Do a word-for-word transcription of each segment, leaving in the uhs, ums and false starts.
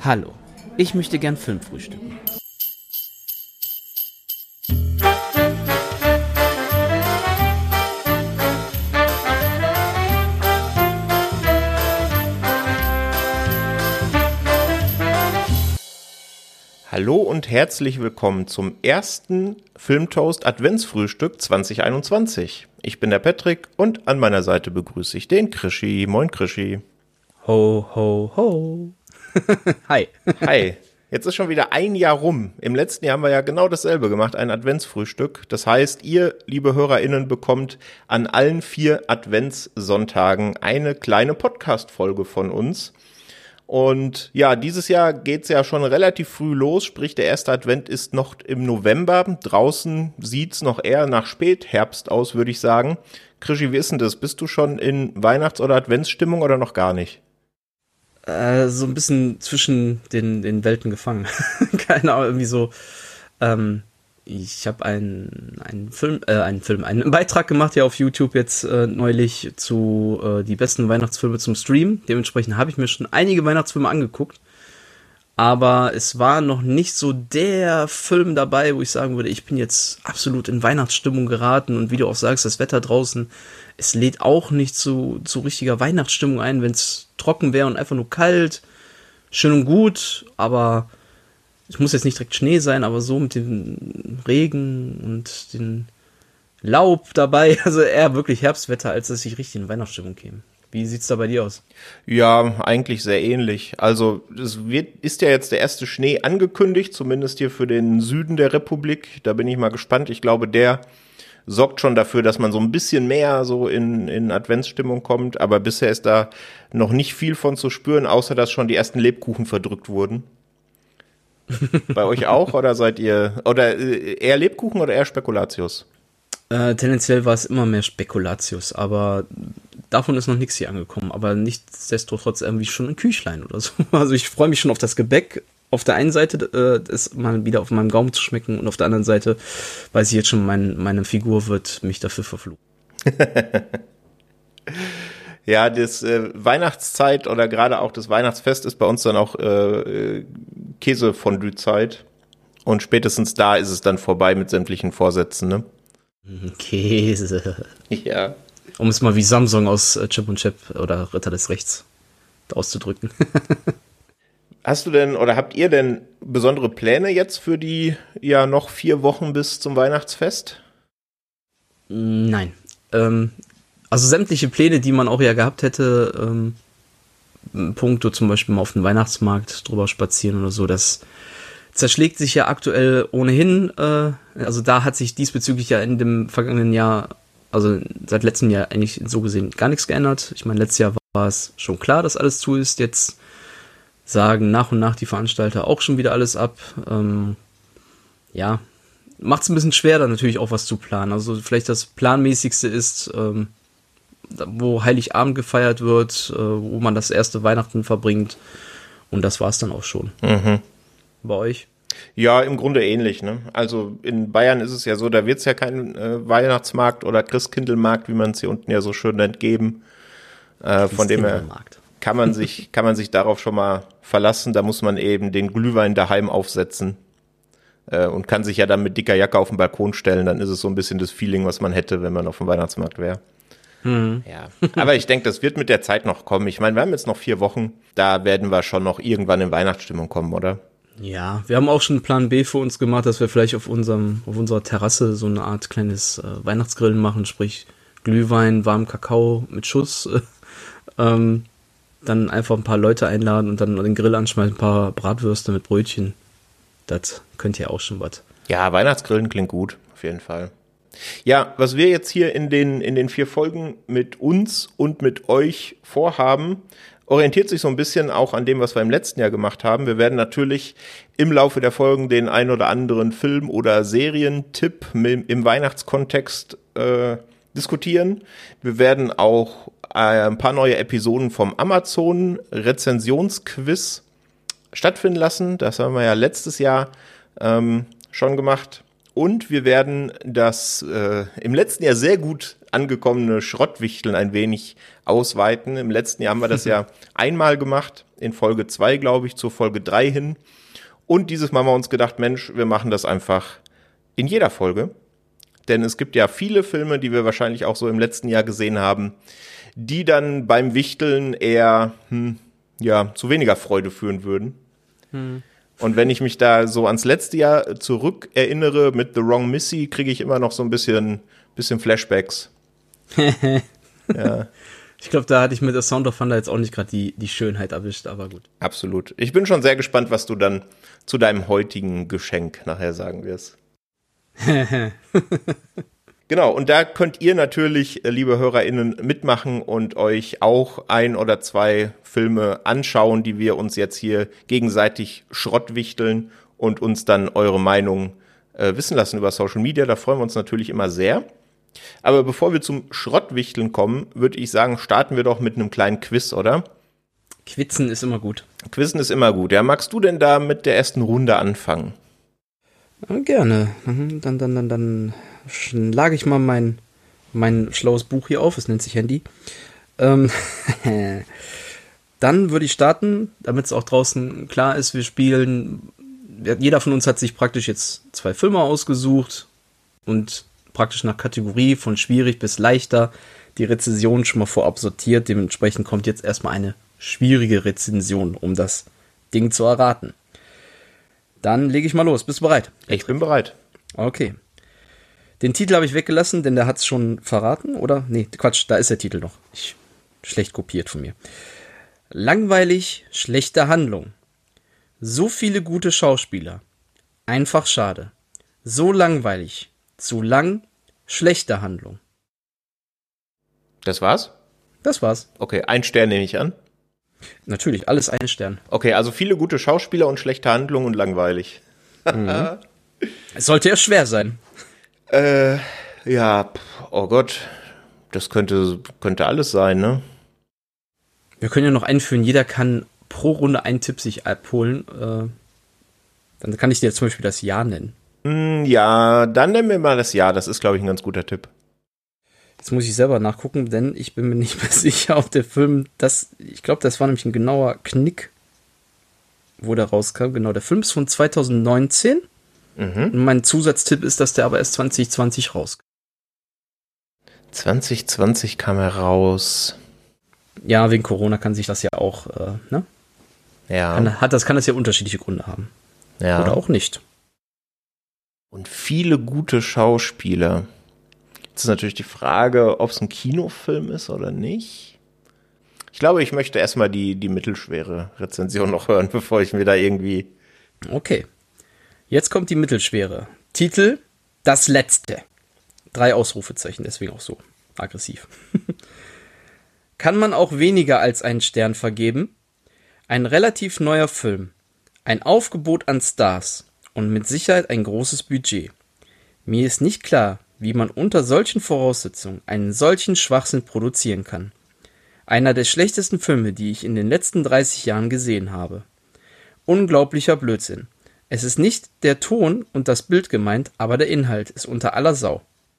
Hallo, ich möchte gern Film frühstücken. Hallo und herzlich willkommen zum ersten Filmtoast Adventsfrühstück zwanzig einundzwanzig. Ich bin der Patrick und an meiner Seite begrüße ich den Krischi. Moin Krischi. Ho, ho, ho. Hi. Hi. Jetzt ist schon wieder ein Jahr rum. Im letzten Jahr haben wir ja genau dasselbe gemacht, ein Adventsfrühstück. Das heißt, ihr, liebe HörerInnen, bekommt an allen vier Adventssonntagen eine kleine Podcast-Folge von uns. Und ja, dieses Jahr geht's ja schon relativ früh los, sprich der erste Advent ist noch im November. Draußen sieht's noch eher nach Spätherbst aus, würde ich sagen. Krischi, wie ist denn das? Bist du schon in Weihnachts- oder Adventsstimmung oder noch gar nicht? Äh, so ein bisschen zwischen den, den Welten gefangen. Keine Ahnung, irgendwie so. Ähm, ich habe einen, einen Film, äh, einen Film, einen Beitrag gemacht ja auf YouTube jetzt äh, neulich zu äh, die besten Weihnachtsfilme zum Stream. Dementsprechend habe ich mir schon einige Weihnachtsfilme angeguckt. Aber es war noch nicht so der Film dabei, wo ich sagen würde, ich bin jetzt absolut in Weihnachtsstimmung geraten. Und wie du auch sagst, das Wetter draußen, es lädt auch nicht zu, zu richtiger Weihnachtsstimmung ein, wenn es trocken wäre und einfach nur kalt. Schön und gut, aber es muss jetzt nicht direkt Schnee sein, aber so mit dem Regen und dem Laub dabei, also eher wirklich Herbstwetter, als dass ich richtig in Weihnachtsstimmung käme. Wie sieht's da bei dir aus? Ja, eigentlich sehr ähnlich. Also es wird, ist ja jetzt der erste Schnee angekündigt, zumindest hier für den Süden der Republik. Da bin ich mal gespannt. Ich glaube, der sorgt schon dafür, dass man so ein bisschen mehr so in, in Adventsstimmung kommt. Aber bisher ist da noch nicht viel von zu spüren, außer dass schon die ersten Lebkuchen verdrückt wurden. Bei euch auch? Oder seid ihr, oder eher Lebkuchen oder eher Spekulatius? Äh, tendenziell war es immer mehr Spekulatius, aber davon ist noch nichts hier angekommen. Aber nichtsdestotrotz irgendwie schon ein Küchlein oder so. Also ich freue mich schon auf das Gebäck. Auf der einen Seite äh, es mal wieder auf meinem Gaumen zu schmecken und auf der anderen Seite weiß ich jetzt schon, mein, meine Figur wird mich dafür verfluchen. Ja, das äh, Weihnachtszeit oder gerade auch das Weihnachtsfest ist bei uns dann auch äh, Käsefondue-Zeit. Und spätestens da ist es dann vorbei mit sämtlichen Vorsätzen, ne? Käse. Ja. Um es mal wie Samsung aus äh, Chip und Chap oder Ritter des Rechts auszudrücken. Hast du denn oder habt ihr denn besondere Pläne jetzt für die ja noch vier Wochen bis zum Weihnachtsfest? Nein. Ähm, also sämtliche Pläne, die man auch ja gehabt hätte, ähm, Punkte zum Beispiel mal auf den Weihnachtsmarkt drüber spazieren oder so, das zerschlägt sich ja aktuell ohnehin. Äh, also da hat sich diesbezüglich ja in dem vergangenen Jahr, also seit letztem Jahr eigentlich so gesehen gar nichts geändert. Ich meine, letztes Jahr war es schon klar, dass alles zu ist. Jetzt sagen nach und nach die Veranstalter auch schon wieder alles ab. Ähm, ja, macht es ein bisschen schwer, dann natürlich auch was zu planen. Also vielleicht das Planmäßigste ist, ähm, wo Heiligabend gefeiert wird, äh, wo man das erste Weihnachten verbringt. Und das war es dann auch schon. Mhm. Bei euch? Ja, im Grunde ähnlich, ne? Also in Bayern ist es ja so, da wird es ja keinen äh, Weihnachtsmarkt oder Christkindlmarkt, wie man es hier unten ja so schön nennt, geben. Äh, von dem her kann man sich kann man sich darauf schon mal verlassen. Da muss man eben den Glühwein daheim aufsetzen äh, und kann sich ja dann mit dicker Jacke auf den Balkon stellen. Dann ist es so ein bisschen das Feeling, was man hätte, wenn man auf dem Weihnachtsmarkt wäre. Mhm. Ja, aber ich denke, das wird mit der Zeit noch kommen. Ich meine, wir haben jetzt noch vier Wochen. Da werden wir schon noch irgendwann in Weihnachtsstimmung kommen, oder? Ja, wir haben auch schon einen Plan B für uns gemacht, dass wir vielleicht auf unserem, auf unserer Terrasse so eine Art kleines äh, Weihnachtsgrillen machen, sprich Glühwein, warmen Kakao mit Schuss, äh, ähm, dann einfach ein paar Leute einladen und dann den Grill anschmeißen, ein paar Bratwürste mit Brötchen. Das könnt ihr auch schon was. Ja, Weihnachtsgrillen klingt gut, auf jeden Fall. Ja, was wir jetzt hier in den, in den vier Folgen mit uns und mit euch vorhaben, orientiert sich so ein bisschen auch an dem, was wir im letzten Jahr gemacht haben. Wir werden natürlich im Laufe der Folgen den ein oder anderen Film- oder Serientipp im Weihnachtskontext äh, diskutieren. Wir werden auch äh, ein paar neue Episoden vom Amazon-Rezensionsquiz stattfinden lassen. Das haben wir ja letztes Jahr ähm, schon gemacht. und wir werden das äh, im letzten Jahr sehr gut angekommene Schrottwichteln ein wenig ausweiten. Im letzten Jahr haben wir das ja einmal gemacht, in Folge zwei, glaube ich, zur Folge drei hin. Und dieses Mal haben wir uns gedacht, Mensch, wir machen das einfach in jeder Folge. Denn es gibt ja viele Filme, die wir wahrscheinlich auch so im letzten Jahr gesehen haben, die dann beim Wichteln eher hm, ja, zu weniger Freude führen würden. Hm. Und wenn ich mich da so ans letzte Jahr zurück erinnere mit The Wrong Missy, kriege ich immer noch so ein bisschen, bisschen Flashbacks. Ja. Ich glaube, da hatte ich mit The Sound of Thunder jetzt auch nicht gerade die, die Schönheit erwischt, aber gut. Absolut. Ich bin schon sehr gespannt, was du dann zu deinem heutigen Geschenk nachher sagen wirst. Genau, und da könnt ihr natürlich, liebe HörerInnen, mitmachen und euch auch ein oder zwei Filme anschauen, die wir uns jetzt hier gegenseitig schrottwichteln und uns dann eure Meinung äh, wissen lassen über Social Media. Da freuen wir uns natürlich immer sehr. Aber bevor wir zum Schrottwichteln kommen, würde ich sagen, starten wir doch mit einem kleinen Quiz, oder? Quizzen ist immer gut. Quizzen ist immer gut. Ja, magst du denn da mit der ersten Runde anfangen? Ja, gerne. Dann, dann, dann, dann schlage ich mal mein, mein schlaues Buch hier auf. Es nennt sich Handy. Ähm, dann würde ich starten, damit es auch draußen klar ist, wir spielen, jeder von uns hat sich praktisch jetzt zwei Filme ausgesucht und praktisch nach Kategorie von schwierig bis leichter die Rezension schon mal vorab sortiert. Dementsprechend kommt jetzt erstmal eine schwierige Rezension, um das Ding zu erraten. Dann lege ich mal los. Bist du bereit? Ich bin bereit. Okay. Den Titel habe ich weggelassen, denn der hat es schon verraten, oder? Nee, Quatsch, da ist der Titel noch. Ich, schlecht kopiert von mir. Langweilig, schlechte Handlung. So viele gute Schauspieler. Einfach schade. So langweilig. Zu lang, schlechte Handlung. Das war's? Das war's. Okay, ein Stern nehme ich an. Natürlich, alles ein Stern. Okay, also viele gute Schauspieler und schlechte Handlung und langweilig. Mhm. Es sollte ja schwer sein. Äh, ja, oh Gott, das könnte, könnte alles sein, ne? Wir können ja noch einführen, jeder kann pro Runde einen Tipp sich abholen. Äh, dann kann ich dir zum Beispiel das Jahr nennen. Ja, dann nennen wir mal das Jahr. Das ist, glaube ich, ein ganz guter Tipp. Jetzt muss ich selber nachgucken, denn ich bin mir nicht mehr sicher, ob der Film das, ich glaube, das war nämlich ein genauer Knick, wo der rauskam. Genau, der Film ist von zwanzig neunzehn. Mhm. Und mein Zusatztipp ist, dass der aber erst zwanzig zwanzig rauskam. zwanzig zwanzig kam er raus. Ja, wegen Corona kann sich das ja auch, äh, ne? Ja. Kann, hat das, kann das ja unterschiedliche Gründe haben. Ja. Oder auch nicht. Und viele gute Schauspieler. Jetzt ist natürlich die Frage, ob es ein Kinofilm ist oder nicht. Ich glaube, ich möchte erstmal die, die mittelschwere Rezension noch hören, bevor ich mir da irgendwie... Okay. Jetzt kommt die mittelschwere. Titel: Das Letzte. Drei Ausrufezeichen, deswegen auch so aggressiv. Kann man auch weniger als einen Stern vergeben? Ein relativ neuer Film. Ein Aufgebot an Stars. Und mit Sicherheit ein großes Budget. Mir ist nicht klar, wie man unter solchen Voraussetzungen einen solchen Schwachsinn produzieren kann. Einer der schlechtesten Filme, die ich in den letzten dreißig Jahren gesehen habe. Unglaublicher Blödsinn. Es ist nicht der Ton und das Bild gemeint, aber der Inhalt ist unter aller Sau.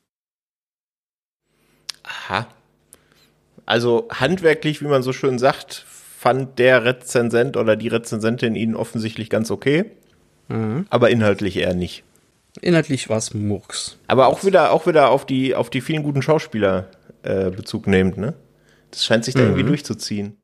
Aha. Also handwerklich, wie man so schön sagt, fand der Rezensent oder die Rezensentin ihn offensichtlich ganz okay. Mhm. Aber inhaltlich eher nicht. Inhaltlich war es Murks. Aber auch wieder, auch wieder auf die, auf die vielen guten Schauspieler äh, Bezug nehmend, ne? Das scheint sich da mhm. irgendwie durchzuziehen.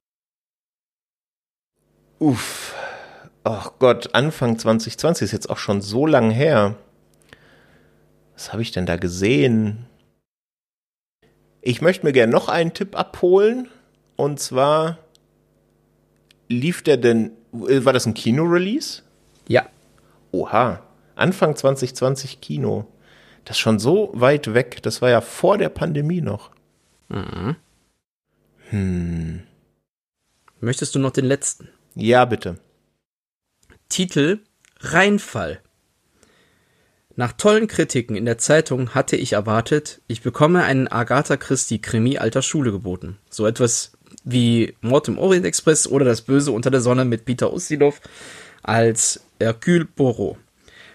Uff. Ach Gott, Anfang zwanzig zwanzig ist jetzt auch schon so lang her. Was habe ich denn da gesehen? Ich möchte mir gerne noch einen Tipp abholen. Und zwar lief der denn, war das ein Kino-Release? Ja. Oha, Anfang zwanzig zwanzig Kino. Das ist schon so weit weg. Das war ja vor der Pandemie noch. Mhm. Hm. Möchtest du noch den letzten? Ja, bitte. Titel: Reinfall. Nach tollen Kritiken in der Zeitung hatte ich erwartet, ich bekomme einen Agatha Christie-Krimi alter Schule geboten. So etwas wie Mord im Orient Express oder Das Böse unter der Sonne mit Peter Ustinov als Hercule Poirot.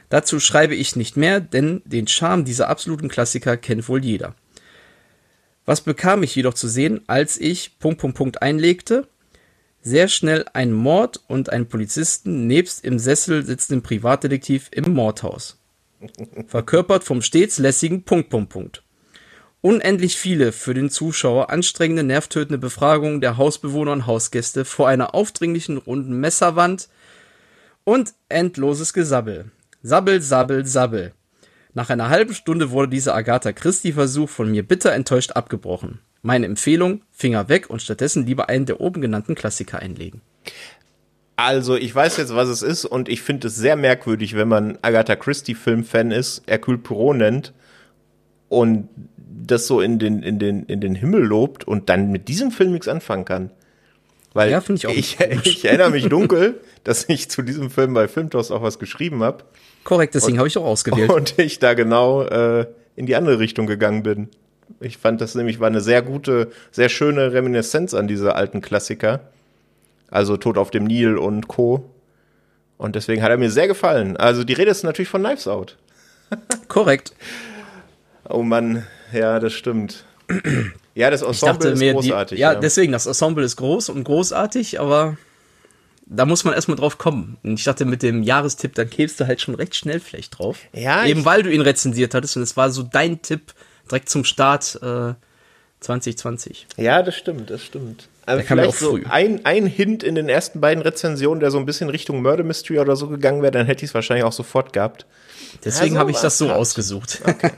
Dazu schreibe ich nicht mehr, denn den Charme dieser absoluten Klassiker kennt wohl jeder. Was bekam ich jedoch zu sehen, als ich Punkt, Punkt, Punkt einlegte? Sehr schnell ein Mord und einen Polizisten nebst im Sessel sitzenden Privatdetektiv im Mordhaus. Verkörpert vom stets lässigen Punkt, Punkt, Punkt. Unendlich viele für den Zuschauer anstrengende, nervtötende Befragungen der Hausbewohner und Hausgäste vor einer aufdringlichen runden Messerwand und endloses Gesabbel. Sabbel, sabbel, sabbel. Nach einer halben Stunde wurde dieser Agatha-Christie-Versuch von mir bitter enttäuscht abgebrochen. Meine Empfehlung, Finger weg und stattdessen lieber einen der oben genannten Klassiker einlegen. Also, ich weiß jetzt, was es ist und ich finde es sehr merkwürdig, wenn man Agatha Christie-Film-Fan ist, Hercule Poirot nennt und das so in den, in den, in den Himmel lobt und dann mit diesem Film nichts anfangen kann. Weil ja, finde ich auch. Ich, ich erinnere mich dunkel, dass ich zu diesem Film bei Filmtoast auch was geschrieben habe. Korrekt, deswegen habe ich auch ausgewählt. Und ich da genau äh, in die andere Richtung gegangen bin. Ich fand das nämlich war eine sehr gute, sehr schöne Reminiszenz an diese alten Klassiker. Also Tod auf dem Nil und Co. Und deswegen hat er mir sehr gefallen. Also die Rede ist natürlich von Knives Out. Korrekt. Oh Mann, ja, das stimmt. Ja, das Ensemble ist mir, großartig. Die, ja, ja, deswegen, das Ensemble ist groß und großartig, aber da muss man erstmal drauf kommen. Und ich dachte, mit dem Jahrestipp, da kämst du halt schon recht schnell vielleicht drauf. Ja, Eben ich, weil du ihn rezensiert hattest und es war so dein Tipp direkt zum Start äh, zwanzig zwanzig. Ja, das stimmt, das stimmt. Also der kam ja auch vielleicht so früh. ein, ein Hint in den ersten beiden Rezensionen, der so ein bisschen Richtung Murder Mystery oder so gegangen wäre, dann hätte ich es wahrscheinlich auch sofort gehabt. Deswegen ja, so habe ich das so grad. ausgesucht. Okay.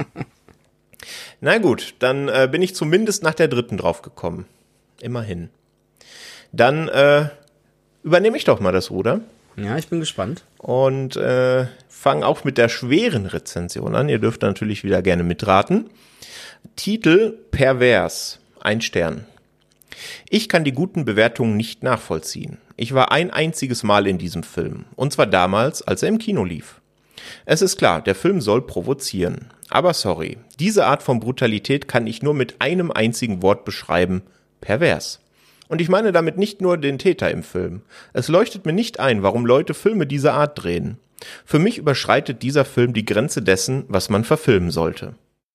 Na gut, dann äh, bin ich zumindest nach der dritten drauf gekommen. Immerhin. Dann äh, übernehme ich doch mal das Ruder. Ja, ich bin gespannt. Und äh, fange auch mit der schweren Rezension an. Ihr dürft natürlich wieder gerne mitraten. Titel Pervers. Ein Stern. Ich kann die guten Bewertungen nicht nachvollziehen. Ich war ein einziges Mal in diesem Film. Und zwar damals, als er im Kino lief. Es ist klar, der Film soll provozieren. Aber sorry, diese Art von Brutalität kann ich nur mit einem einzigen Wort beschreiben. Pervers. Und ich meine damit nicht nur den Täter im Film. Es leuchtet mir nicht ein, warum Leute Filme dieser Art drehen. Für mich überschreitet dieser Film die Grenze dessen, was man verfilmen sollte.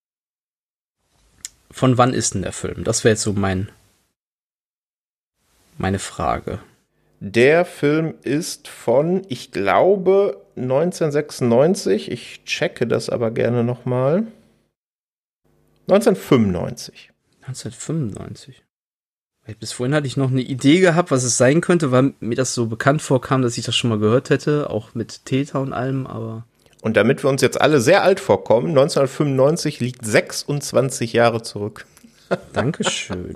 Von wann ist denn der Film? Das wäre jetzt so mein meine Frage. Der Film ist von, ich glaube, neunzehnhundertsechsundneunzig. Ich checke das aber gerne nochmal. neunzehnhundertfünfundneunzig. neunzehnhundertfünfundneunzig. Bis vorhin hatte ich noch eine Idee gehabt, was es sein könnte, weil mir das so bekannt vorkam, dass ich das schon mal gehört hätte, auch mit Täter und allem, aber... Und damit wir uns jetzt alle sehr alt vorkommen, neunzehnhundertfünfundneunzig liegt sechsundzwanzig Jahre zurück. Dankeschön.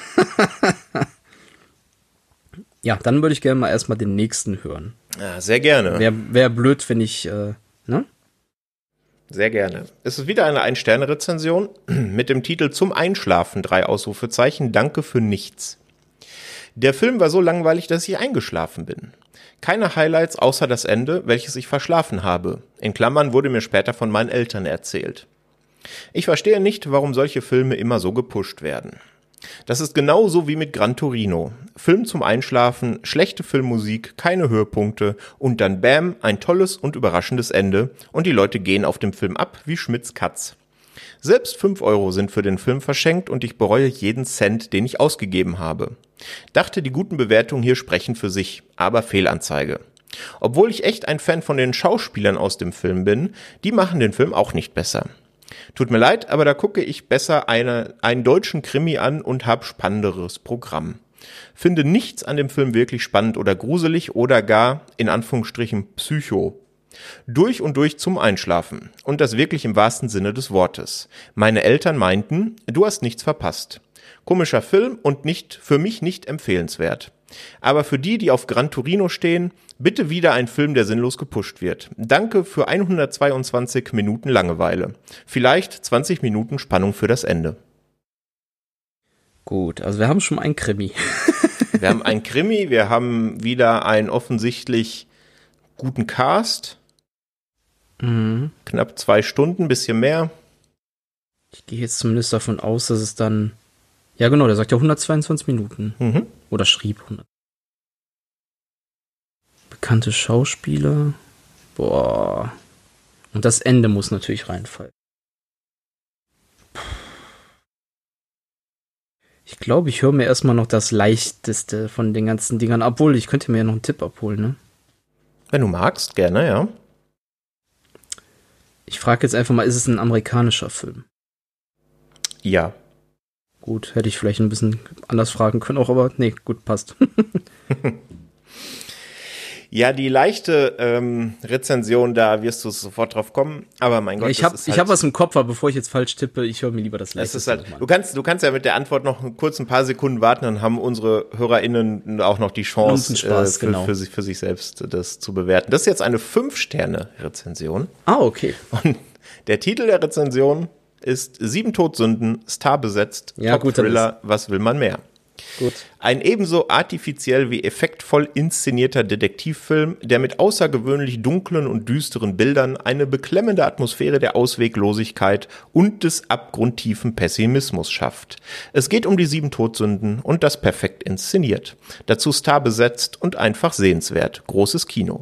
Ja, dann würde ich gerne mal erstmal den nächsten hören. Ja, sehr gerne. Wäre wär blöd, wenn ich, äh, ne? Sehr gerne. Es ist wieder eine Ein-Sterne-Rezension mit dem Titel Zum Einschlafen, drei Ausrufezeichen, danke für nichts. Der Film war so langweilig, dass ich eingeschlafen bin. Keine Highlights außer das Ende, welches ich verschlafen habe. In Klammern wurde mir später von meinen Eltern erzählt. Ich verstehe nicht, warum solche Filme immer so gepusht werden. Das ist genauso wie mit Gran Torino. Film zum Einschlafen, schlechte Filmmusik, keine Höhepunkte und dann bam, ein tolles und überraschendes Ende und die Leute gehen auf dem Film ab wie Schmitz Katz. Selbst fünf Euro sind für den Film verschenkt und ich bereue jeden Cent, den ich ausgegeben habe. Dachte, die guten Bewertungen hier sprechen für sich, aber Fehlanzeige. Obwohl ich echt ein Fan von den Schauspielern aus dem Film bin, die machen den Film auch nicht besser. Tut mir leid, aber da gucke ich besser eine, einen deutschen Krimi an und hab spannenderes Programm. Finde nichts an dem Film wirklich spannend oder gruselig oder gar, in Anführungsstrichen, Psycho. Durch und durch zum Einschlafen. Und das wirklich im wahrsten Sinne des Wortes. Meine Eltern meinten, du hast nichts verpasst. Komischer Film und nicht, für mich nicht empfehlenswert. Aber für die, die auf Gran Torino stehen, bitte wieder ein Film, der sinnlos gepusht wird. Danke für hundertzweiundzwanzig Minuten Langeweile. Vielleicht zwanzig Minuten Spannung für das Ende. Gut, also wir haben schon einen Krimi. Wir haben einen Krimi, wir haben wieder einen offensichtlich guten Cast. Mhm. Knapp zwei Stunden, bisschen mehr. Ich gehe jetzt zumindest davon aus, dass es dann... Ja genau, der sagt ja hundertzweiundzwanzig Minuten. Mhm. Oder schrieb hundert. Bekannte Schauspieler. Boah. Und das Ende muss natürlich reinfallen. Ich glaube, ich höre mir erstmal noch das Leichteste von den ganzen Dingern, obwohl ich könnte mir ja noch einen Tipp abholen, ne? Wenn du magst, gerne, ja. Ich frage jetzt einfach mal, ist es ein amerikanischer Film? Ja. Gut, hätte ich vielleicht ein bisschen anders fragen können, auch, aber nee, gut, passt. Ja, die leichte ähm, Rezension, da wirst du sofort drauf kommen. Aber mein Gott, ich habe halt, ich hab was im Kopf, aber bevor ich jetzt falsch tippe, ich höre mir lieber das Leichte. Leichteste. Halt, du kannst, du kannst ja mit der Antwort noch kurz ein paar Sekunden warten, dann haben unsere HörerInnen auch noch die Chance, Spaß, äh, für, genau. für, sich, für sich selbst das zu bewerten. Das ist jetzt eine fünf Sterne Rezension. Ah, okay. Und der Titel der Rezension ist Sieben Todsünden, Star besetzt, ja, Top-Thriller, was will man mehr? Gut. Ein ebenso artifiziell wie effektvoll inszenierter Detektivfilm, der mit außergewöhnlich dunklen und düsteren Bildern eine beklemmende Atmosphäre der Ausweglosigkeit und des abgrundtiefen Pessimismus schafft. Es geht um die sieben Todsünden und das perfekt inszeniert. Dazu Star besetzt und einfach sehenswert. Großes Kino.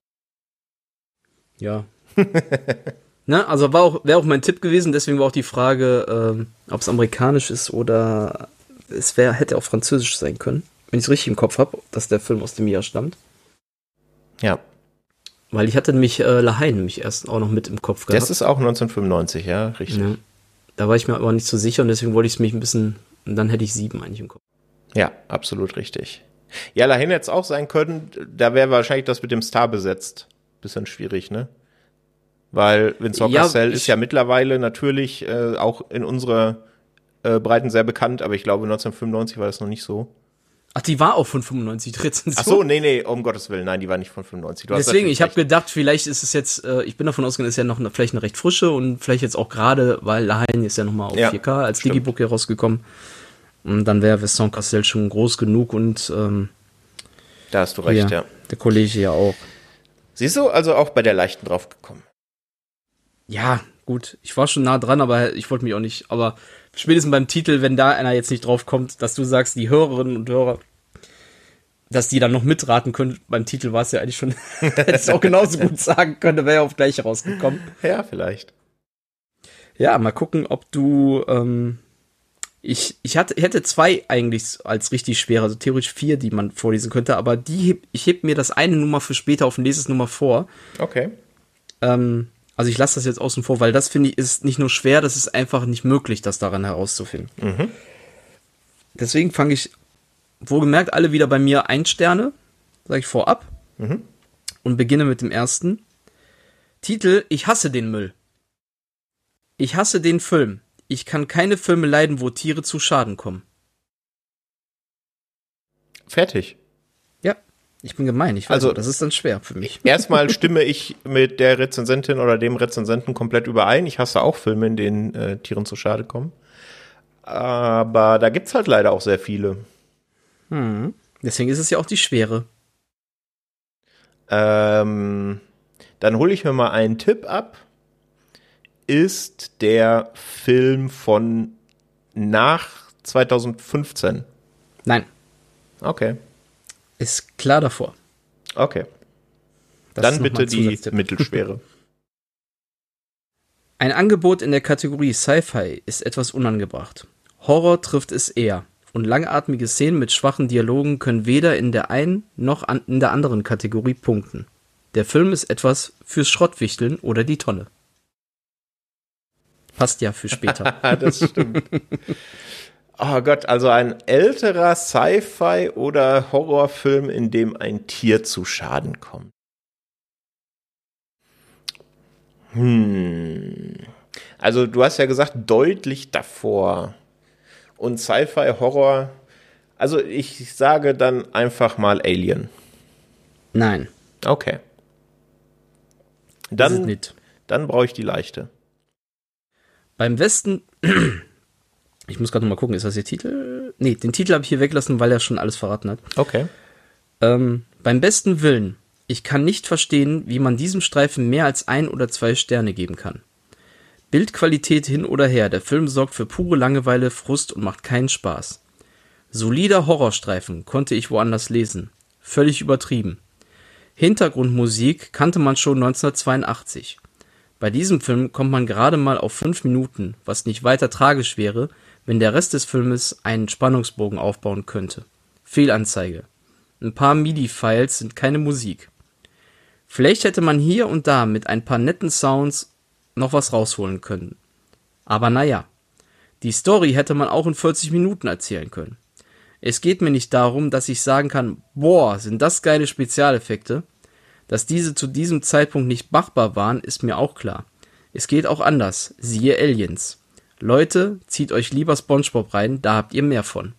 Ja. Na, also war auch, wäre auch mein Tipp gewesen, deswegen war auch die Frage, ähm, ob es amerikanisch ist oder es wär, hätte auch französisch sein können, wenn ich es richtig im Kopf habe, dass der Film aus dem Jahr stammt. Ja. Weil ich hatte nämlich äh, La Haye nämlich erst auch noch mit im Kopf gehabt. Das ist auch neunzehnhundertfünfundneunzig, ja, richtig. Ja. Da war ich mir aber nicht so sicher und deswegen wollte ich es mich ein bisschen, und dann hätte ich sieben eigentlich im Kopf. Ja, absolut richtig. Ja, La Haye hätte es auch sein können, da wäre wahrscheinlich das mit dem Star besetzt. Bisschen schwierig, ne? Weil Vincent ja, Cassel ist ja mittlerweile natürlich äh, auch in unserer äh, Breiten sehr bekannt, aber ich glaube neunzehnhundertfünfundneunzig war das noch nicht so. Ach, die war auch von fünfundneunzig, die Rezension? Ach so, nee, nee, um Gottes Willen, nein, die war nicht von fünfundneunzig. Du Deswegen, hast ich habe gedacht, vielleicht ist es jetzt, äh, ich bin davon ausgegangen, ist ja noch eine, vielleicht eine recht frische und vielleicht jetzt auch gerade, weil La Haye ist ja nochmal auf ja, vier K als stimmt. Digibook herausgekommen. Und dann wäre Vincent Cassel schon groß genug und ähm, da hast du recht, ja, ja. Der Kollege ja auch. Siehst du, also auch bei der Leichten drauf gekommen. Ja, gut, ich war schon nah dran, aber ich wollte mich auch nicht, aber spätestens beim Titel, wenn da einer jetzt nicht drauf kommt, dass du sagst, die Hörerinnen und Hörer, dass die dann noch mitraten können, beim Titel war es ja eigentlich schon, hätte es auch genauso gut sagen können, wäre ja auf gleich rausgekommen. Ja, vielleicht. Ja, mal gucken, ob du, ähm, ich, ich hatte, ich hätte zwei eigentlich als richtig schwere, also theoretisch vier, die man vorlesen könnte, aber die, ich heb mir das eine Nummer für später auf ein nächstes Nummer vor. Okay. Ähm, Also ich lasse das jetzt außen vor, weil das, finde ich, ist nicht nur schwer, das ist einfach nicht möglich, das daran herauszufinden. Mhm. Deswegen fange ich, wohlgemerkt, alle wieder bei mir ein Sterne, sage ich vorab, mhm. und beginne mit dem ersten. Titel: Ich hasse den Müll. Ich hasse den Film. Ich kann keine Filme leiden, wo Tiere zu Schaden kommen. Fertig. Ja. Ich bin gemein, ich weiß, also, das ist dann schwer für mich. Erstmal stimme ich mit der Rezensentin oder dem Rezensenten komplett überein. Ich hasse auch Filme, in denen äh, Tieren zu Schade kommen. Aber da gibt's halt leider auch sehr viele. Hm. Deswegen ist es ja auch die Schwere. Ähm, dann hole ich mir mal einen Tipp ab. Ist der Film von nach zweitausendfünfzehn? Nein. Okay. Ist klar davor. Okay. Das Dann bitte die mittelschwere. Ein Angebot in der Kategorie Sci-Fi ist etwas unangebracht. Horror trifft es eher. Und langatmige Szenen mit schwachen Dialogen können weder in der einen noch an, in der anderen Kategorie punkten. Der Film ist etwas fürs Schrottwichteln oder die Tonne. Passt ja für später. Das stimmt. Oh Gott, also ein älterer Sci-Fi oder Horrorfilm, in dem ein Tier zu Schaden kommt. Hm. Also du hast ja gesagt, deutlich davor. Und Sci-Fi, Horror, also ich sage dann einfach mal Alien. Nein. Okay. Dann, das ist nicht. Dann brauche ich die leichte. Beim Westen... Ich muss gerade noch mal gucken, ist das der Titel? Nee, den Titel habe ich hier weggelassen, weil er schon alles verraten hat. Okay. Ähm, beim besten Willen, ich kann nicht verstehen, wie man diesem Streifen mehr als ein oder zwei Sterne geben kann. Bildqualität hin oder her, der Film sorgt für pure Langeweile, Frust und macht keinen Spaß. Solider Horrorstreifen, konnte ich woanders lesen. Völlig übertrieben. Hintergrundmusik kannte man schon neunzehnhundertzweiundachtzig. Bei diesem Film kommt man gerade mal auf fünf Minuten, was nicht weiter tragisch wäre, wenn der Rest des Filmes einen Spannungsbogen aufbauen könnte. Fehlanzeige. Ein paar MIDI-Files sind keine Musik. Vielleicht hätte man hier und da mit ein paar netten Sounds noch was rausholen können. Aber naja, die Story hätte man auch in vierzig Minuten erzählen können. Es geht mir nicht darum, dass ich sagen kann, boah, sind das geile Spezialeffekte. Dass diese zu diesem Zeitpunkt nicht machbar waren, ist mir auch klar. Es geht auch anders, siehe Aliens. Leute, zieht euch lieber SpongeBob rein, da habt ihr mehr von.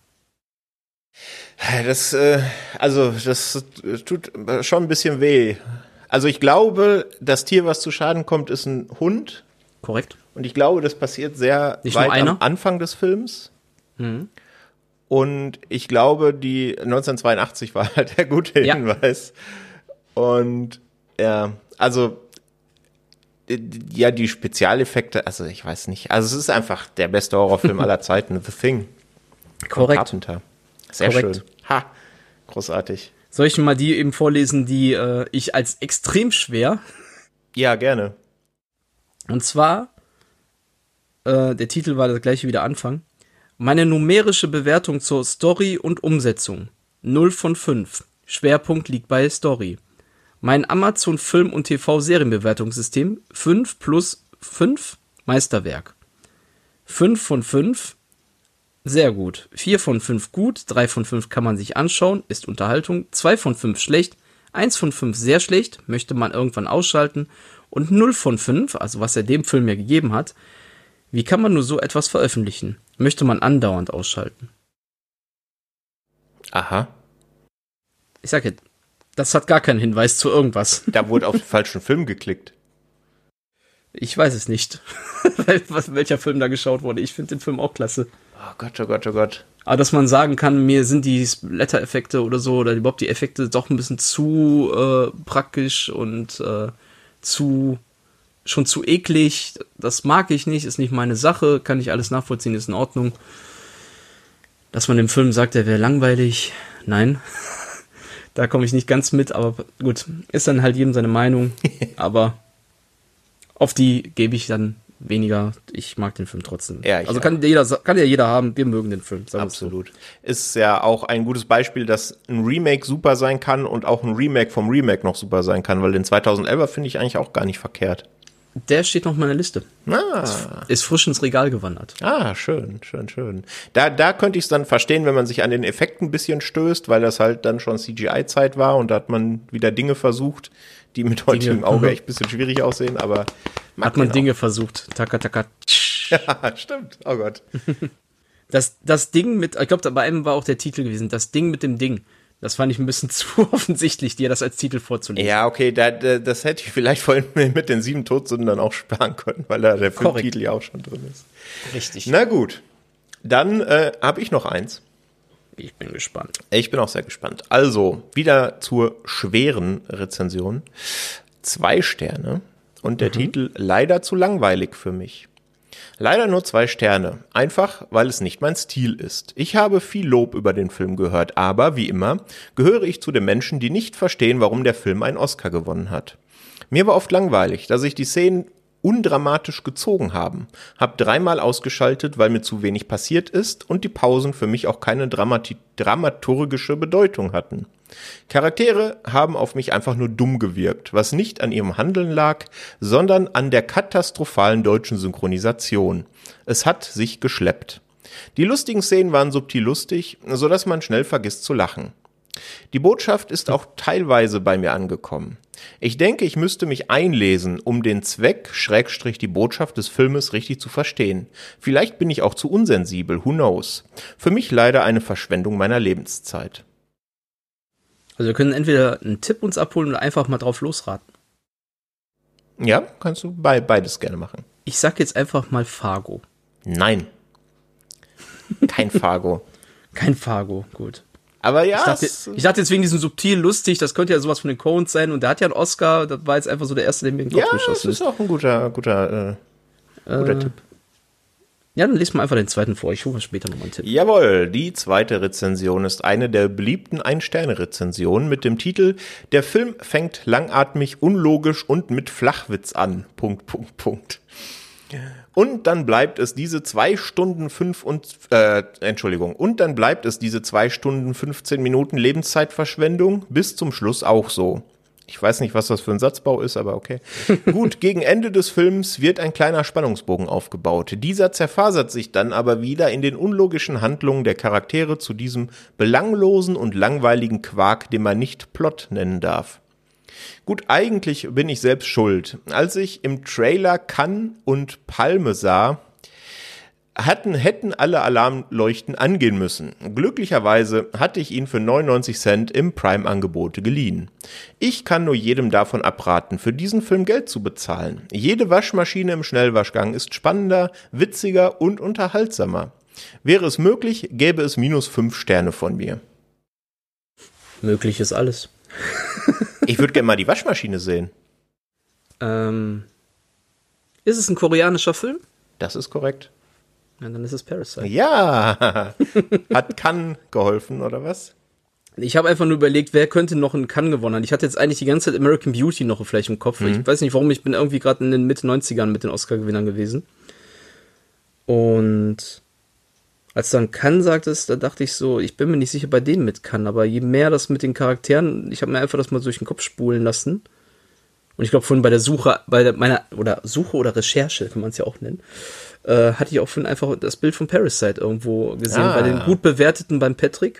Das, äh, also, das tut schon ein bisschen weh. Also ich glaube, das Tier, was zu Schaden kommt, ist ein Hund. Korrekt. Und ich glaube, das passiert sehr Nicht weit nur einer? am Anfang des Films. Mhm. Und ich glaube, die neunzehnhundertzweiundachtzig war halt der gute Ja. Hinweis. Und ja, also ja, die Spezialeffekte, also ich weiß nicht. Also es ist einfach der beste Horrorfilm aller Zeiten, The Thing. Von Korrekt. Carpenter. Sehr Korrekt. schön. Ha, großartig. Soll ich mal die eben vorlesen, die äh, ich als extrem schwer, Ja, gerne. und zwar, äh, der Titel war das gleiche wie der Anfang, meine numerische Bewertung zur Story und Umsetzung, null von fünf, Schwerpunkt liegt bei Story. Mein Amazon Film- und T V-Serienbewertungssystem, fünf plus fünf, Meisterwerk. fünf von fünf, sehr gut. vier von fünf gut, drei von fünf kann man sich anschauen, ist Unterhaltung, zwei von fünf schlecht, eins von fünf sehr schlecht, möchte man irgendwann ausschalten und null von fünf, also was er dem Film ja gegeben hat, wie kann man nur so etwas veröffentlichen? Möchte man andauernd ausschalten. Aha. Ich sag jetzt, das hat gar keinen Hinweis zu irgendwas. Da wurde auf den falschen Film geklickt. Ich weiß es nicht, Weil- was- welcher Film da geschaut wurde. Ich finde den Film auch klasse. Oh Gott, oh Gott, oh Gott. Aber dass man sagen kann, mir sind die Splatter-Effekte oder so, oder überhaupt die Effekte doch ein bisschen zu äh, praktisch und äh, zu schon zu eklig. Das mag ich nicht, ist nicht meine Sache, kann ich alles nachvollziehen, ist in Ordnung. Dass man dem Film sagt, der wäre langweilig, nein. Da komme ich nicht ganz mit, aber gut, ist dann halt jedem seine Meinung. Aber auf die gebe ich dann weniger. Ich mag den Film trotzdem. Ja, ich also auch. kann jeder, kann ja jeder haben, wir mögen den Film. sagen wir es so. Absolut. Ist ja auch ein gutes Beispiel, dass ein Remake super sein kann und auch ein Remake vom Remake noch super sein kann, weil den zweitausendelfer finde ich eigentlich auch gar nicht verkehrt. Der steht noch auf meiner Liste. Ah, Ist frisch ins Regal gewandert. ah schön, schön, schön. Da, da könnte ich es dann verstehen, wenn man sich an den Effekten ein bisschen stößt, weil das halt dann schon C G I-Zeit war und da hat man wieder Dinge versucht, die mit heutigem Auge echt ein bisschen schwierig aussehen, aber mag Hat man den Dinge versucht. Taka, taka. auch. Ja, stimmt. Oh Gott. Das, das Ding mit, ich glaube, bei einem war auch der Titel gewesen, das Ding mit dem Ding. Das fand ich ein bisschen zu offensichtlich, dir das als Titel vorzulesen. Ja, okay, da, da, das hätte ich vielleicht vorhin mit den sieben Todsünden auch sparen können, weil da der Korrekt. Filmtitel ja auch schon drin ist. Richtig. Na gut, dann äh, habe ich noch eins. Ich bin gespannt. Ich bin auch sehr gespannt. Also, wieder zur schweren Rezension. Zwei Sterne und der Titel leider zu langweilig für mich. Leider nur zwei Sterne. Einfach, weil es nicht mein Stil ist. Ich habe viel Lob über den Film gehört, aber, wie immer, gehöre ich zu den Menschen, die nicht verstehen, warum der Film einen Oscar gewonnen hat. Mir war oft langweilig, dass sich die Szenen undramatisch gezogen haben. Hab dreimal ausgeschaltet, weil mir zu wenig passiert ist und die Pausen für mich auch keine Dramati- dramaturgische Bedeutung hatten. Charaktere haben auf mich einfach nur dumm gewirkt, was nicht an ihrem Handeln lag, sondern an der katastrophalen deutschen Synchronisation. Es hat sich geschleppt. Die lustigen Szenen waren subtil lustig, sodass man schnell vergisst zu lachen. Die Botschaft ist auch teilweise bei mir angekommen. Ich denke, ich müsste mich einlesen, um den Zweck, Schrägstrich die Botschaft des Filmes richtig zu verstehen. Vielleicht bin ich auch zu unsensibel, who knows. Für mich leider eine Verschwendung meiner Lebenszeit. Also wir können entweder einen Tipp uns abholen oder einfach mal drauf losraten. Ja, kannst du bei, beides gerne machen. Ich sag jetzt einfach mal Fargo. Nein. Kein Fargo. Kein Fargo, gut. Aber ja, Ich dachte, es- ich dachte jetzt wegen diesem subtil lustig, das könnte ja sowas von den Coens sein und der hat ja einen Oscar, das war jetzt einfach so der erste, der mir in den Kopf ja, es geschossen ist ist. auch ein guter, guter, äh, guter Äh, Tipp. Ja, dann lest mal einfach den zweiten vor. Ich hole später nochmal einen Tipp. Jawohl, die zweite Rezension ist eine der beliebten Ein-Sterne-Rezensionen mit dem Titel Der Film fängt langatmig, unlogisch und mit Flachwitz an. Punkt, Punkt, Punkt. Und dann bleibt es diese zwei Stunden fünf und, äh, Entschuldigung, und dann bleibt es diese zwei Stunden fünfzehn Minuten Lebenszeitverschwendung bis zum Schluss auch so. Ich weiß nicht, was das für ein Satzbau ist, aber okay. Gut, gegen Ende des Films wird ein kleiner Spannungsbogen aufgebaut. Dieser zerfasert sich dann aber wieder in den unlogischen Handlungen der Charaktere zu diesem belanglosen und langweiligen Quark, den man nicht Plot nennen darf. Gut, eigentlich bin ich selbst schuld. Als ich im Trailer Cannes und Palme sah, hatten, hätten alle Alarmleuchten angehen müssen. Glücklicherweise hatte ich ihn für neunundneunzig Cent im Prime-Angebot geliehen. Ich kann nur jedem davon abraten, für diesen Film Geld zu bezahlen. Jede Waschmaschine im Schnellwaschgang ist spannender, witziger und unterhaltsamer. Wäre es möglich, gäbe es minus fünf Sterne von mir. Möglich ist alles. Ich würde gerne mal die Waschmaschine sehen. Ähm, ist es ein koreanischer Film? Das ist korrekt. Ja, dann ist es Parasite. Ja, hat Cannes geholfen, oder was? Ich habe einfach nur überlegt, wer könnte noch einen Cannes gewonnen haben. Ich hatte jetzt eigentlich die ganze Zeit American Beauty noch vielleicht im Kopf. Mhm. Ich weiß nicht warum, ich bin irgendwie gerade in den Mitte neunzigern mit den Oscar-Gewinnern gewesen. Und als du dann Cannes sagtest, da dachte ich so, ich bin mir nicht sicher bei denen mit Cannes, aber je mehr das mit den Charakteren, ich habe mir einfach das mal durch den Kopf spulen lassen. Und ich glaube, vorhin bei der Suche, bei der, meiner, oder Suche oder Recherche, kann man es ja auch nennen, äh, hatte ich auch vorhin einfach das Bild von Parasite irgendwo gesehen, ah. bei den gut bewerteten beim Patrick,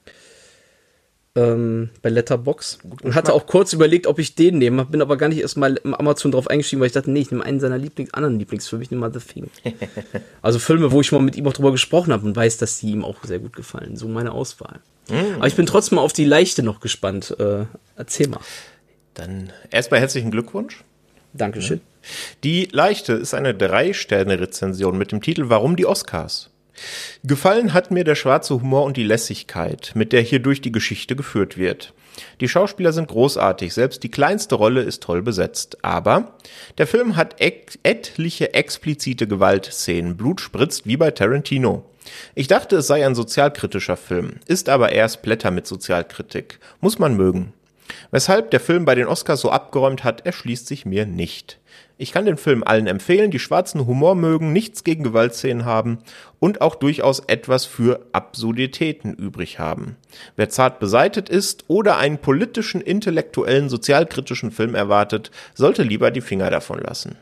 ähm, bei Letterboxd. Und hatte auch kurz überlegt, ob ich den nehme, bin aber gar nicht erst mal im Amazon drauf eingestiegen, weil ich dachte, nee, ich nehme einen seiner Lieblings, anderen Lieblingsfilme, ich nehme mal The Thing. Also Filme, wo ich mal mit ihm auch drüber gesprochen habe und weiß, dass die ihm auch sehr gut gefallen. So meine Auswahl. Mm. Aber ich bin trotzdem mal auf die Leichte noch gespannt. Äh, erzähl mal. Dann erstmal herzlichen Glückwunsch. Dankeschön. Die Leichte ist eine Drei-Sterne-Rezension mit dem Titel Warum die Oscars? Gefallen hat mir der schwarze Humor und die Lässigkeit, mit der hier durch die Geschichte geführt wird. Die Schauspieler sind großartig, selbst die kleinste Rolle ist toll besetzt. Aber der Film hat et- etliche explizite Gewaltszenen, Blut spritzt wie bei Tarantino. Ich dachte, es sei ein sozialkritischer Film, ist aber eher Splatter mit Sozialkritik. Muss man mögen. Weshalb der Film bei den Oscars so abgeräumt hat, erschließt sich mir nicht. Ich kann den Film allen empfehlen, die schwarzen Humor mögen, nichts gegen Gewaltszenen haben und auch durchaus etwas für Absurditäten übrig haben. Wer zart beseitet ist oder einen politischen, intellektuellen, sozialkritischen Film erwartet, sollte lieber die Finger davon lassen.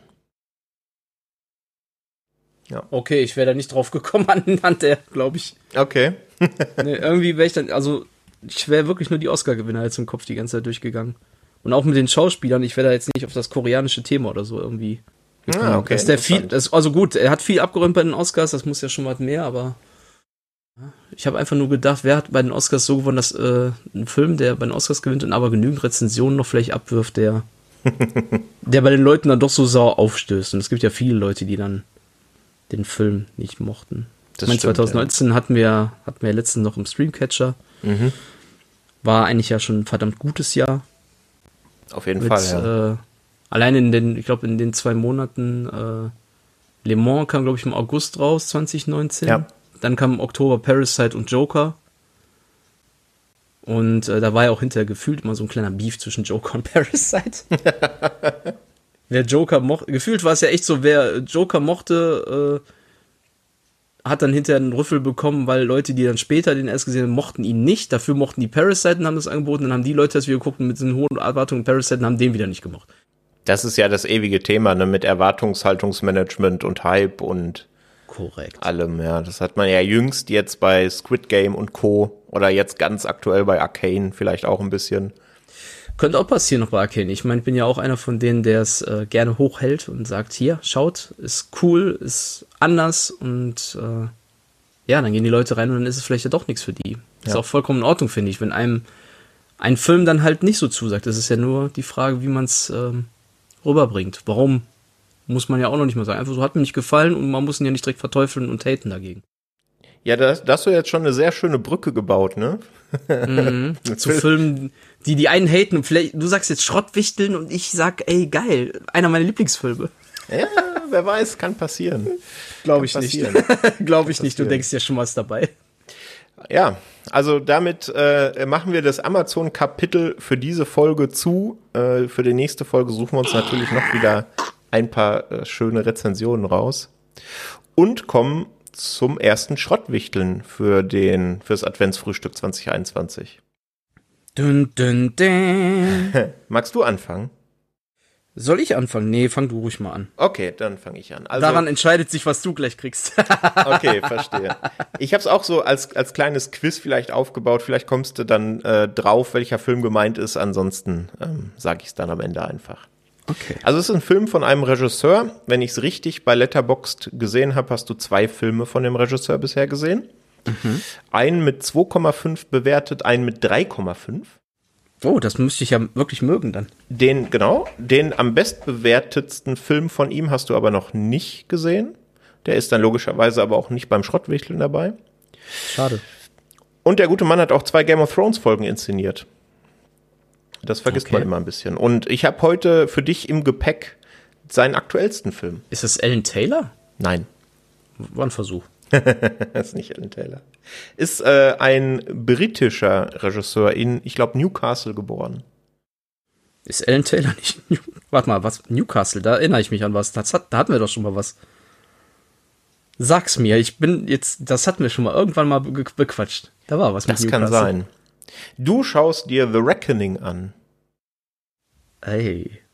Ja. Okay, ich wäre da nicht drauf gekommen anhand der, glaube ich. Okay. Nee, irgendwie wäre ich dann, also ich wäre wirklich nur die Oscar-Gewinner jetzt im Kopf die ganze Zeit durchgegangen. Und auch mit den Schauspielern, ich wäre da jetzt nicht auf das koreanische Thema oder so irgendwie gekommen. Ah, okay, dass der viel, das, also gut, er hat viel abgeräumt bei den Oscars, das muss ja schon was mehr, aber ich habe einfach nur gedacht, wer hat bei den Oscars so gewonnen, dass äh, ein Film, der bei den Oscars gewinnt und aber genügend Rezensionen noch vielleicht abwirft, der, der bei den Leuten dann doch so sauer aufstößt. Und es gibt ja viele Leute, die dann den Film nicht mochten. Das ich meine, zwanzig neunzehn ja. hatten wir hatten wir ja letztens noch im Streamcatcher. Mhm. War eigentlich ja schon ein verdammt gutes Jahr. Auf jeden Mit, Fall, ja. Äh, allein in den, ich glaube, in den zwei Monaten äh, Le Mans kam, glaube ich, im August raus, zwanzig neunzehn. Ja. Dann kam im Oktober Parasite und Joker. Und äh, da war ja auch hinterher gefühlt immer so ein kleiner Beef zwischen Joker und Parasite. Wer Joker mochte, gefühlt war es ja echt so, wer Joker mochte, äh, hat dann hinterher einen Rüffel bekommen, weil Leute, die dann später den erst gesehen haben, mochten ihn nicht. Dafür mochten die Parasite und haben das angeboten. Dann haben die Leute, das wir geguckt mit diesen hohen Erwartungen Parasite und haben den wieder nicht gemocht. Das ist ja das ewige Thema, ne, mit Erwartungshaltungsmanagement und Hype und korrekt allem. Ja, das hat man ja jüngst jetzt bei Squid Game und Co. Oder jetzt ganz aktuell bei Arcane vielleicht auch ein bisschen. Könnte auch passieren noch bei Arcane. Ich meine, ich bin ja auch einer von denen, der es äh, gerne hochhält und sagt, hier, schaut, ist cool, ist anders und äh, ja, dann gehen die Leute rein und dann ist es vielleicht ja doch nichts für die. Ja. Ist auch vollkommen in Ordnung, finde ich, wenn einem ein Film dann halt nicht so zusagt. Das ist ja nur die Frage, wie man es ähm, rüberbringt. Warum, muss man ja auch noch nicht mal sagen. Einfach so, hat mir nicht gefallen und man muss ihn ja nicht direkt verteufeln und haten dagegen. Ja, da hast du jetzt schon eine sehr schöne Brücke gebaut, ne? Mhm. Zu Filmen, die die einen haten und vielleicht, du sagst jetzt Schrottwichteln und ich sag, ey, geil, einer meiner Lieblingsfilme. Ja, wer weiß, kann passieren. Glaube ich nicht. Glaube ich nicht, du denkst ja schon was dabei. Ja, also damit äh, machen wir das Amazon-Kapitel für diese Folge zu. Äh, für die nächste Folge suchen wir uns natürlich noch wieder ein paar äh, schöne Rezensionen raus und kommen zum ersten Schrottwichteln für den fürs Adventsfrühstück zwanzig einundzwanzig. Dun, dun, dun. Magst du anfangen? Soll ich anfangen? Nee, fang du ruhig mal an. Okay, dann fange ich an. Also, daran entscheidet sich, was du gleich kriegst. Okay, verstehe. Ich habe es auch so als als kleines Quiz vielleicht aufgebaut. Vielleicht kommst du dann äh, drauf, welcher Film gemeint ist. Ansonsten ähm, sage ich es dann am Ende einfach. Okay. Also es ist ein Film von einem Regisseur. Wenn ich es richtig bei Letterboxd gesehen habe, hast du zwei Filme von dem Regisseur bisher gesehen. Mhm. Einen mit zwei Komma fünf bewertet, einen mit drei Komma fünf. Oh, das müsste ich ja wirklich mögen dann. Den, genau, den am bestbewertetsten Film von ihm hast du aber noch nicht gesehen. Der ist dann logischerweise aber auch nicht beim Schrottwichteln dabei. Schade. Und der gute Mann hat auch zwei Game of Thrones Folgen inszeniert. Das vergisst Okay. man immer ein bisschen. Und ich habe heute für dich im Gepäck seinen aktuellsten Film. Ist das Alan Taylor? Nein. War ein Versuch. Das ist nicht Alan Taylor. Ist äh, ein britischer Regisseur in, ich glaube, Newcastle geboren. Ist Alan Taylor nicht New Warte mal, was? Newcastle, da erinnere ich mich an was. Das hat, da hatten wir doch schon mal was. Sag's mir, ich bin jetzt, das hatten wir schon mal irgendwann mal be bequatscht. Da war was mit Das Newcastle. kann sein. Du schaust dir The Reckoning an. Ey.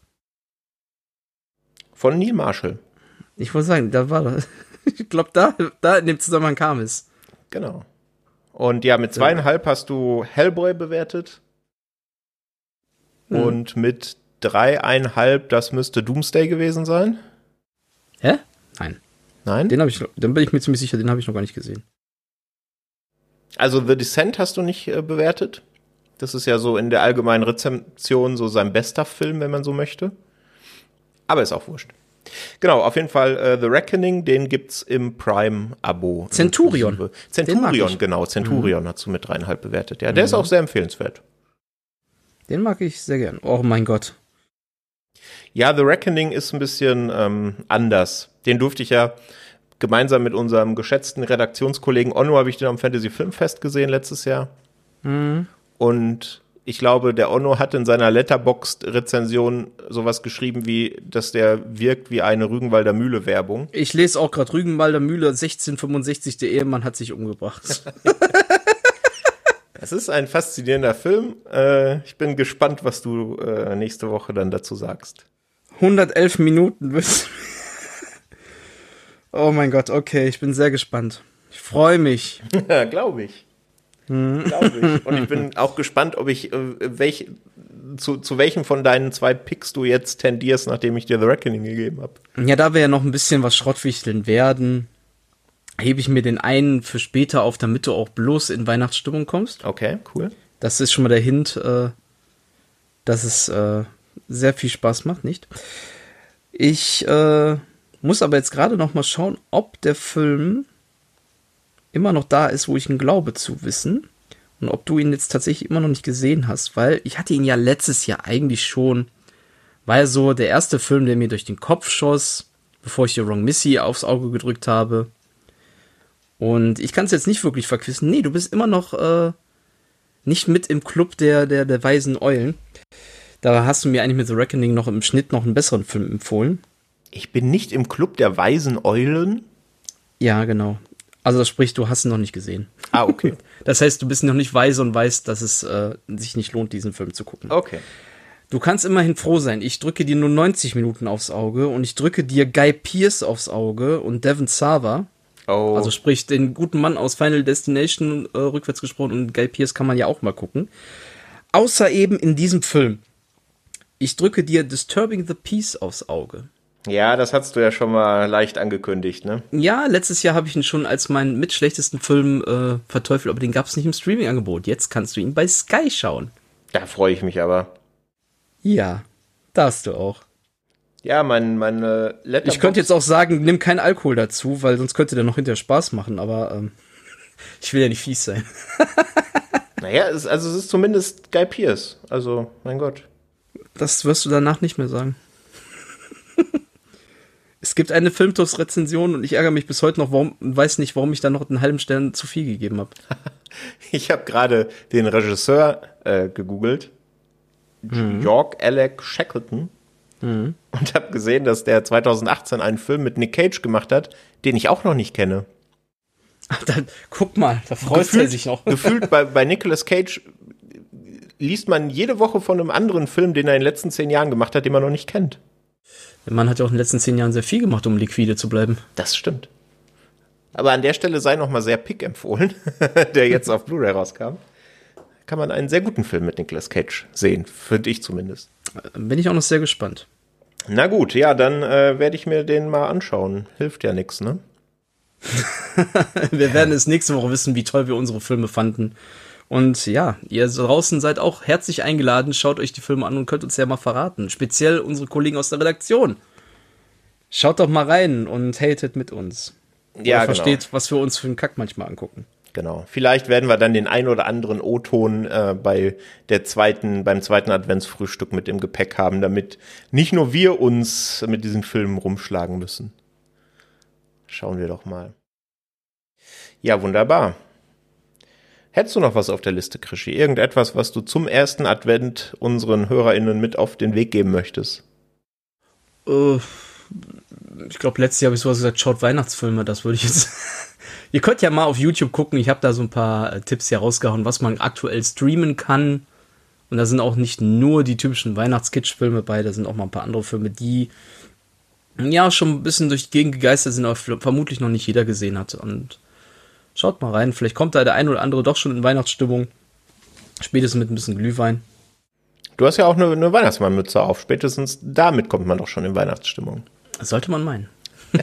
Von Neil Marshall. Ich wollte sagen, da war das. Ich glaube, da, da in dem Zusammenhang kam es. Genau. Und ja, mit zweieinhalb hast du Hellboy bewertet. Hm. Und mit dreieinhalb, das müsste Doomsday gewesen sein. Hä? Nein. Nein? Den habe ich, dann bin ich mir ziemlich sicher, den habe ich noch gar nicht gesehen. Also The Descent hast du nicht äh, bewertet. Das ist ja so in der allgemeinen Rezeption so sein bester Film, wenn man so möchte. Aber ist auch wurscht. Genau, auf jeden Fall äh, The Reckoning, den gibt's im Prime-Abo. Centurion. Inklusive. Den mag Centurion, ich. genau. Centurion mhm. hast du mit dreieinhalb bewertet. Ja, der Mhm. ist auch sehr empfehlenswert. Den mag ich sehr gern. Oh mein Gott. Ja, The Reckoning ist ein bisschen ähm, anders. Den durfte ich ja gemeinsam mit unserem geschätzten Redaktionskollegen Onno, habe ich den am Fantasy Filmfest gesehen letztes Jahr. Mhm. Und ich glaube, der Onno hat in seiner Letterboxd-Rezension sowas geschrieben wie, dass der wirkt wie eine Rügenwalder Mühle-Werbung. Ich lese auch gerade Rügenwalder Mühle sechzehnhundertfünfundsechzig, der Ehemann hat sich umgebracht. Es ist ein faszinierender Film. Äh, ich bin gespannt, was du äh, nächste Woche dann dazu sagst. hundertelf Minuten bis. Oh mein Gott, okay, ich bin sehr gespannt. Ich freue mich. Ja, glaube ich. Hm. Glaube ich. Und ich bin auch gespannt, ob ich, äh, welch, zu, zu welchem von deinen zwei Picks du jetzt tendierst, nachdem ich dir The Reckoning gegeben habe. Ja, da wir ja noch ein bisschen was Schrottwichteln werden, hebe ich mir den einen für später auf, damit du auch bloß in Weihnachtsstimmung kommst. Okay, cool. Das ist schon mal der Hint, äh, dass es äh, sehr viel Spaß macht, nicht? Ich äh, muss aber jetzt gerade noch mal schauen, ob der Film immer noch da ist, wo ich ihn glaube zu wissen. Und ob du ihn jetzt tatsächlich immer noch nicht gesehen hast, weil ich hatte ihn ja letztes Jahr eigentlich schon, war ja so der erste Film, der mir durch den Kopf schoss, bevor ich The Wrong Missy aufs Auge gedrückt habe. Und ich kann es jetzt nicht wirklich verquissen. Nee, du bist immer noch äh, nicht mit im Club der, der, der weisen Eulen. Da hast du mir eigentlich mit The Reckoning noch im Schnitt noch einen besseren Film empfohlen. Ich bin nicht im Club der weisen Eulen? Ja, genau. Also das spricht, du hast ihn noch nicht gesehen. Ah, okay. Das heißt, du bist noch nicht weise und weißt, dass es äh, sich nicht lohnt, diesen Film zu gucken. Okay. Du kannst immerhin froh sein. Ich drücke dir nur neunzig Minuten aufs Auge und ich drücke dir Guy Pearce aufs Auge und Devon Sawa. Oh. Also sprich, den guten Mann aus Final Destination äh, rückwärts gesprochen, und Guy Pearce kann man ja auch mal gucken. Außer eben in diesem Film. Ich drücke dir Disturbing the Peace aufs Auge. Ja, das hast du ja schon mal leicht angekündigt, ne? Ja, letztes Jahr habe ich ihn schon als meinen mitschlechtesten Film äh, verteufelt, aber den gab es nicht im Streaming-Angebot. Jetzt kannst du ihn bei Sky schauen. Da freue ich mich aber. Ja, darfst du auch. Ja, mein, meine Letterboxd... Ich könnte jetzt auch sagen, nimm keinen Alkohol dazu, weil sonst könnte der noch hinterher Spaß machen, aber ähm, ich will ja nicht fies sein. Naja, es, also es ist zumindest Guy Pearce. Also, mein Gott. Das wirst du danach nicht mehr sagen. Es gibt eine Filmtoast-Rezension und ich ärgere mich bis heute noch, warum, weiß nicht, warum ich da noch einen halben Stern zu viel gegeben habe. Ich habe gerade den Regisseur äh, gegoogelt, mhm. York Alec Shackleton, mhm. und habe gesehen, dass der zwanzig achtzehn einen Film mit Nick Cage gemacht hat, den ich auch noch nicht kenne. Ach, dann, guck mal, da freut gefühlt, er sich noch. Gefühlt bei, bei Nicolas Cage liest man jede Woche von einem anderen Film, den er in den letzten zehn Jahren gemacht hat, den man noch nicht kennt. Der Mann hat ja auch in den letzten zehn Jahren sehr viel gemacht, um liquide zu bleiben. Das stimmt. Aber an der Stelle sei noch mal sehr Pick empfohlen, der jetzt auf Blu-ray rauskam. Kann man einen sehr guten Film mit Nicolas Cage sehen, finde ich zumindest. Bin ich auch noch sehr gespannt. Na gut, ja, dann äh, werde ich mir den mal anschauen. Hilft ja nichts, ne? Wir werden es nächste Woche wissen, wie toll wir unsere Filme fanden. Und ja, ihr draußen seid auch herzlich eingeladen, schaut euch die Filme an und könnt uns ja mal verraten. Speziell unsere Kollegen aus der Redaktion. Schaut doch mal rein und hatet mit uns. Ja, Oder versteht, genau. Was wir uns für einen Kack manchmal angucken. Genau. Vielleicht werden wir dann den ein oder anderen O-Ton äh, bei der zweiten, beim zweiten Adventsfrühstück mit im Gepäck haben, damit nicht nur wir uns mit diesen Filmen rumschlagen müssen. Schauen wir doch mal. Ja, wunderbar. Hättest du noch was auf der Liste, Krischi? Irgendetwas, was du zum ersten Advent unseren HörerInnen mit auf den Weg geben möchtest? Uh, ich glaube, letztes Jahr habe ich sowas gesagt, schaut Weihnachtsfilme, das würde ich jetzt... Ihr könnt ja mal auf YouTube gucken, ich habe da so ein paar äh, Tipps hier rausgehauen, was man aktuell streamen kann. Und da sind auch nicht nur die typischen Weihnachtskitsch-Filme bei, da sind auch mal ein paar andere Filme, die ja schon ein bisschen durch die Gegend gegeistert sind, aber vermutlich noch nicht jeder gesehen hat. Und schaut mal rein, vielleicht kommt da der ein oder andere doch schon in Weihnachtsstimmung. Spätestens mit ein bisschen Glühwein. Du hast ja auch eine, eine Weihnachtsmannmütze auf. Spätestens damit kommt man doch schon in Weihnachtsstimmung. Das sollte man meinen.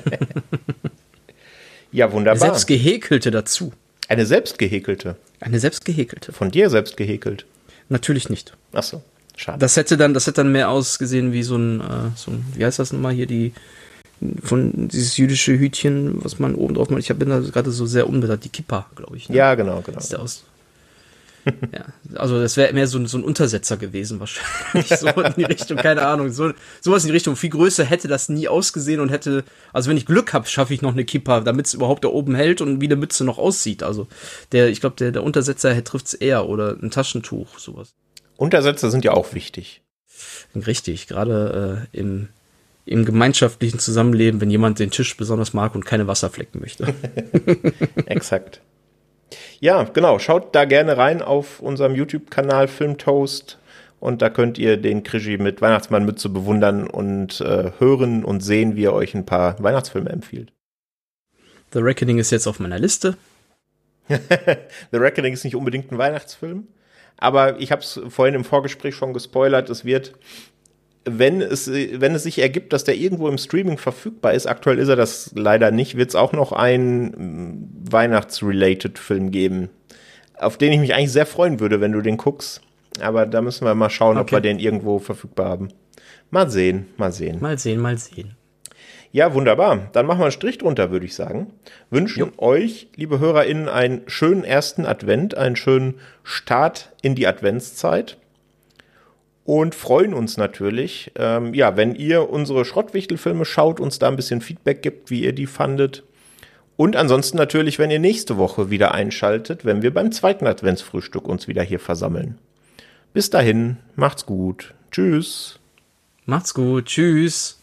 Ja, wunderbar. Eine selbst gehäkelte dazu. Eine selbst gehäkelte? Eine selbst gehäkelte. Von dir selbst gehäkelt? Natürlich nicht. Ach so, schade. Das hätte dann, das hätte dann mehr ausgesehen wie so ein, äh, so ein, wie heißt das nochmal hier, die, von dieses jüdische Hütchen, was man oben drauf macht. Ich bin da gerade so sehr unbedacht, die Kippa, glaube ich. Ne? Ja, genau, genau. Ist der aus. Ja, also das wäre mehr so, so ein Untersetzer gewesen wahrscheinlich, so in die Richtung, keine Ahnung, so, sowas in die Richtung, viel größer hätte das nie ausgesehen und hätte, also wenn ich Glück habe, schaffe ich noch eine Kippa, damit es überhaupt da oben hält und wie eine Mütze noch aussieht, also der, ich glaube, der, der Untersetzer trifft es eher oder ein Taschentuch, sowas. Untersetzer sind ja auch wichtig. Richtig, gerade äh, im, im gemeinschaftlichen Zusammenleben, wenn jemand den Tisch besonders mag und keine Wasserflecken möchte. Exakt. Ja, genau. Schaut da gerne rein auf unserem YouTube-Kanal Filmtoast und da könnt ihr den Krischi mit Weihnachtsmannmütze bewundern und äh, hören und sehen, wie er euch ein paar Weihnachtsfilme empfiehlt. The Reckoning ist jetzt auf meiner Liste. The Reckoning ist nicht unbedingt ein Weihnachtsfilm, aber ich habe es vorhin im Vorgespräch schon gespoilert, es wird, wenn es, wenn es sich ergibt, dass der irgendwo im Streaming verfügbar ist, aktuell ist er das leider nicht, wird es auch noch einen Weihnachts-related Film geben, auf den ich mich eigentlich sehr freuen würde, wenn du den guckst. Aber da müssen wir mal schauen, okay, ob wir den irgendwo verfügbar haben. Mal sehen, mal sehen. Mal sehen, mal sehen. Ja, wunderbar. Dann machen wir einen Strich drunter, würde ich sagen. Wünschen jo. euch, liebe HörerInnen, einen schönen ersten Advent, einen schönen Start in die Adventszeit. Und freuen uns natürlich, ähm, ja, wenn ihr unsere Schrottwichtelfilme schaut, uns da ein bisschen Feedback gibt, wie ihr die fandet. Und ansonsten natürlich, wenn ihr nächste Woche wieder einschaltet, wenn wir beim zweiten Adventsfrühstück uns wieder hier versammeln. Bis dahin, macht's gut. Tschüss. Macht's gut. Tschüss.